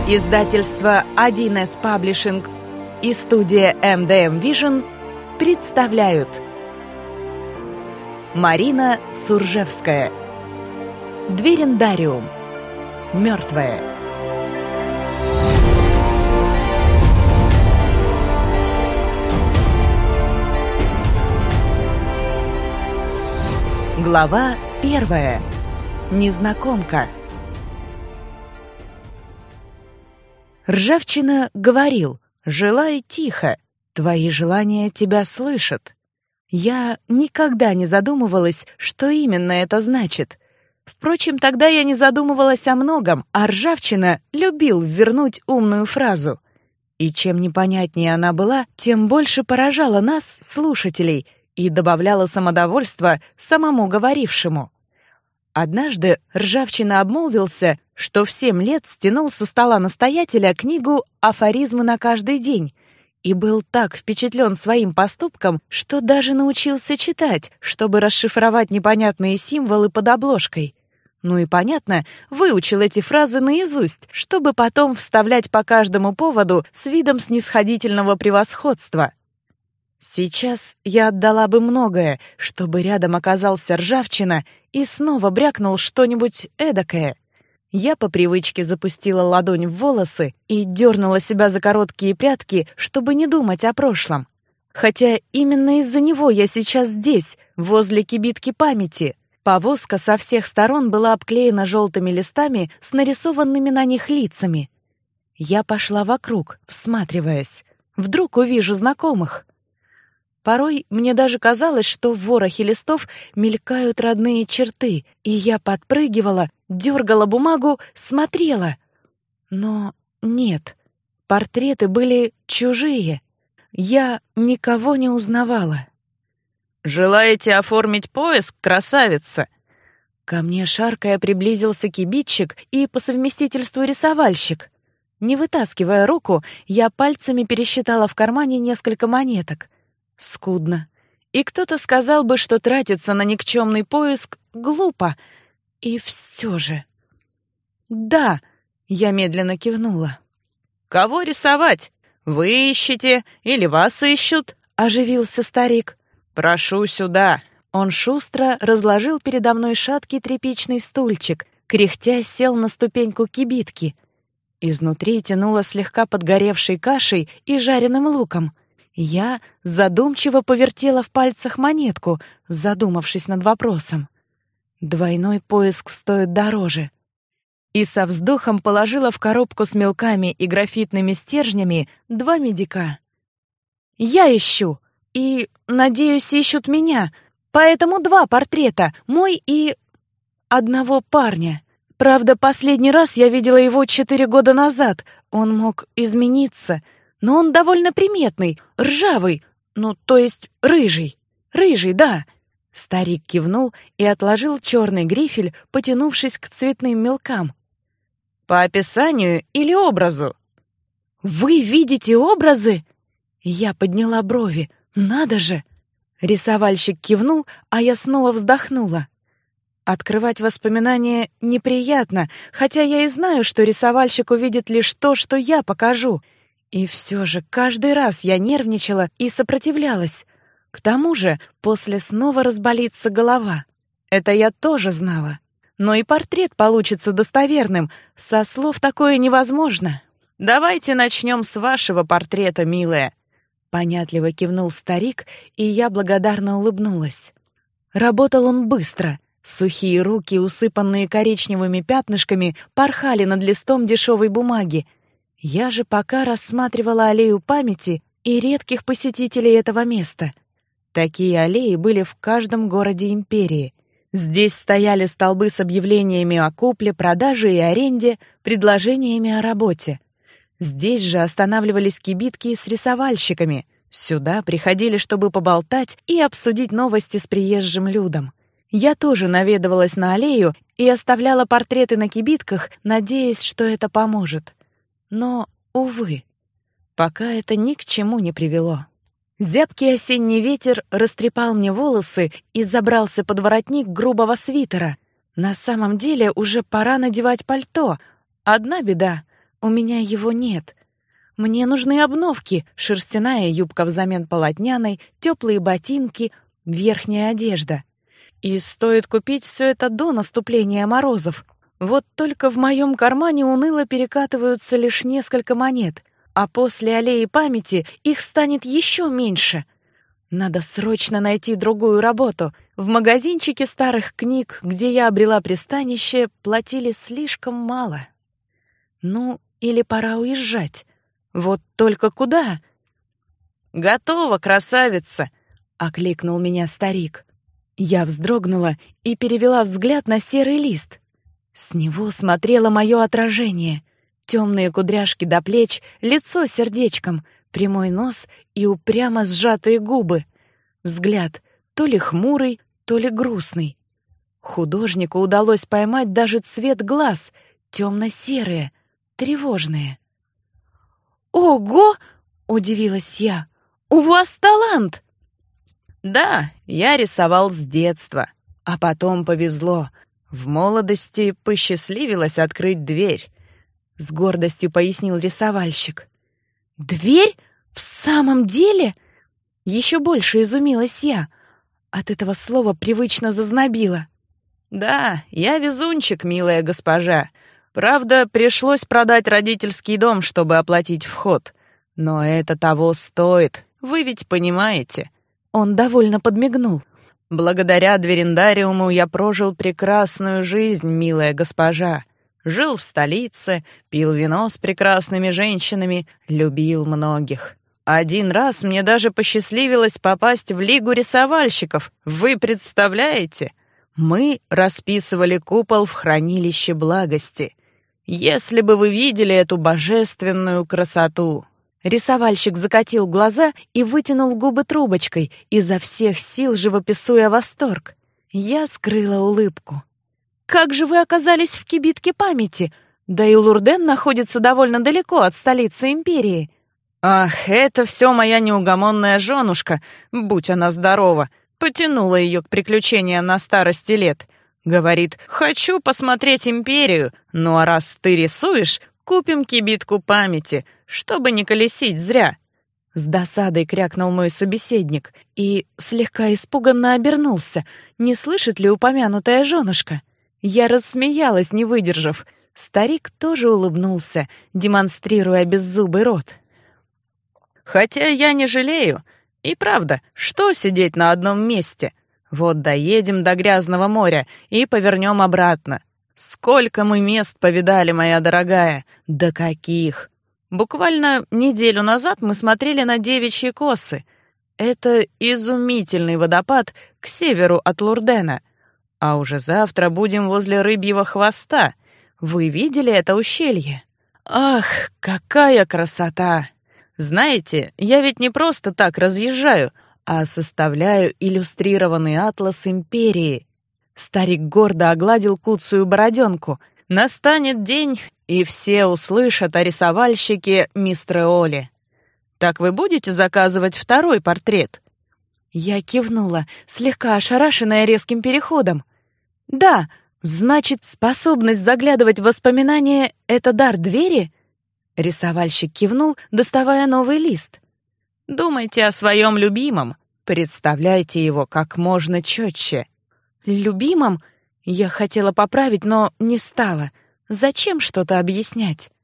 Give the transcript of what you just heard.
Издательство 1С Паблишинг и студия MDM Vision представляют Марина Суржевская. Дверендариум. Мертвая. Глава 1. Незнакомка. Ржавчина говорил: «Желай тихо, твои желания тебя слышат». Я никогда не задумывалась, что именно это значит. Впрочем, тогда я не задумывалась о многом, а Ржавчина любил ввернуть умную фразу. И чем непонятнее она была, тем больше поражала нас, слушателей, и добавляла самодовольства самому говорившему. Однажды Ржавчина обмолвился, что в 7 лет стянул со стола настоятеля книгу «Афоризмы на каждый день» и был так впечатлен своим поступком, что даже научился читать, чтобы расшифровать непонятные символы под обложкой. Ну и понятно, выучил эти фразы наизусть, чтобы потом вставлять по каждому поводу с видом снисходительного превосходства. Сейчас я отдала бы многое, чтобы рядом оказался Ржавчина и снова брякнул что-нибудь эдакое. Я по привычке запустила ладонь в волосы и дернула себя за короткие прядки, чтобы не думать о прошлом. Хотя именно из-за него я сейчас здесь, возле кибитки памяти. Повозка со всех сторон была обклеена желтыми листами с нарисованными на них лицами. Я пошла вокруг, всматриваясь. Вдруг увижу знакомых. Порой мне даже казалось, что в ворохе листов мелькают родные черты, и я подпрыгивала, дергала бумагу, смотрела. Но нет, портреты были чужие. Я никого не узнавала. «Желаете оформить поиск, красавица?» Ко мне, шаркая, приблизился кибитчик и по совместительству рисовальщик. Не вытаскивая руку, я пальцами пересчитала в кармане несколько монеток. Скудно. И кто-то сказал бы, что тратиться на никчемный поиск глупо. И все же... «Да», — я медленно кивнула. «Кого рисовать? Вы ищете или вас ищут?» — оживился старик. «Прошу сюда». Он шустро разложил передо мной шаткий тряпичный стульчик, кряхтя сел на ступеньку кибитки. Изнутри тянуло слегка подгоревшей кашей и жареным луком. Я задумчиво повертела в пальцах монетку, задумавшись над вопросом. Двойной поиск стоит дороже. И со вздохом положила в коробку с мелками и графитными стержнями 2 медика. «Я ищу, и, надеюсь, ищут меня, поэтому 2 портрета, мой и... одного парня. Правда, последний раз я видела его 4 года назад, он мог измениться». Но он довольно приметный, ржавый, ну, то есть рыжий. Рыжий, да. Старик кивнул и отложил черный грифель, потянувшись к цветным мелкам. По описанию или образу? Вы видите образы? Я подняла брови. Надо же! Рисовальщик кивнул, а я снова вздохнула. Открывать воспоминания неприятно, хотя я и знаю, что рисовальщик увидит лишь то, что я покажу. И все же каждый раз я нервничала и сопротивлялась. К тому же после снова разболится голова. Это я тоже знала. Но и портрет получится достоверным. Со слов такое невозможно. «Давайте начнем с вашего портрета, милая». Понятливо кивнул старик, и я благодарно улыбнулась. Работал он быстро. Сухие руки, усыпанные коричневыми пятнышками, порхали над листом дешевой бумаги. Я же пока рассматривала аллею памяти и редких посетителей этого места. Такие аллеи были в каждом городе империи. Здесь стояли столбы с объявлениями о купле, продаже и аренде, предложениями о работе. Здесь же останавливались кибитки с рисовальщиками. Сюда приходили, чтобы поболтать и обсудить новости с приезжим людом. Я тоже наведывалась на аллею и оставляла портреты на кибитках, надеясь, что это поможет. Но, увы, пока это ни к чему не привело. Зябкий осенний ветер растрепал мне волосы и забрался под воротник грубого свитера. На самом деле уже пора надевать пальто. Одна беда У меня его нет. Мне нужны обновки: шерстяная юбка взамен полотняной, теплые ботинки, верхняя одежда. И стоит купить все это до наступления морозов. Вот только в моем кармане уныло перекатываются лишь несколько монет, а после аллеи памяти их станет еще меньше. Надо срочно найти другую работу. В магазинчике старых книг, где я обрела пристанище, платили слишком мало. Ну, или пора уезжать. Вот только куда? «Готово, красавица!» — окликнул меня старик. Я вздрогнула и перевела взгляд на серый лист. С него смотрело мое отражение. Темные кудряшки до плеч, лицо сердечком, прямой нос и упрямо сжатые губы. Взгляд то ли хмурый, то ли грустный. Художнику удалось поймать даже цвет глаз, темно-серые, тревожные. «Ого!» — удивилась я. «У вас талант!» «Да, я рисовал с детства, а потом повезло. В молодости посчастливилось открыть дверь», — с гордостью пояснил рисовальщик. «Дверь? В самом деле?» Еще больше изумилась я. От этого слова привычно зазнобило. «Да, я везунчик, милая госпожа. Правда, пришлось продать родительский дом, чтобы оплатить вход. Но это того стоит, вы ведь понимаете». Он довольно подмигнул. «Благодаря дверендариуму я прожил прекрасную жизнь, милая госпожа. Жил в столице, пил вино с прекрасными женщинами, любил многих. Один раз мне даже посчастливилось попасть в Лигу рисовальщиков. Вы представляете? Мы расписывали купол в хранилище благости. Если бы вы видели эту божественную красоту!» Рисовальщик закатил глаза и вытянул губы трубочкой, изо всех сил живописуя восторг. Я скрыла улыбку. «Как же вы оказались в кибитке памяти? Да и Лурден находится довольно далеко от столицы империи». «Ах, это все моя неугомонная женушка, будь она здорова, потянула ее к приключениям на старости лет. Говорит, хочу посмотреть империю, ну а раз ты рисуешь, купим кибитку памяти, чтобы не колесить зря». С досадой крякнул мой собеседник и слегка испуганно обернулся, не слышит ли упомянутая женушка. Я рассмеялась, не выдержав. Старик тоже улыбнулся, демонстрируя беззубый рот. «Хотя я не жалею. И правда, что сидеть на одном месте? Вот доедем до Грязного моря и повернем обратно. Сколько мы мест повидали, моя дорогая! Да каких! Буквально неделю назад мы смотрели на Девичьи косы. Это изумительный водопад к северу от Лурдена. А уже завтра будем возле Рыбьего хвоста. Вы видели это ущелье? Ах, какая красота! Знаете, я ведь не просто так разъезжаю, а составляю иллюстрированный атлас империи». Старик гордо огладил куцую бороденку. «Настанет день, и все услышат о рисовальщике мистере Оле. Так вы будете заказывать второй портрет?» Я кивнула, слегка ошарашенная резким переходом. «Да, значит, способность заглядывать в воспоминания — это дар двери?» Рисовальщик кивнул, доставая новый лист. «Думайте о своем любимом. Представляйте его как можно четче». «Любимом?» Я хотела поправить, но не стала. Зачем что-то объяснять?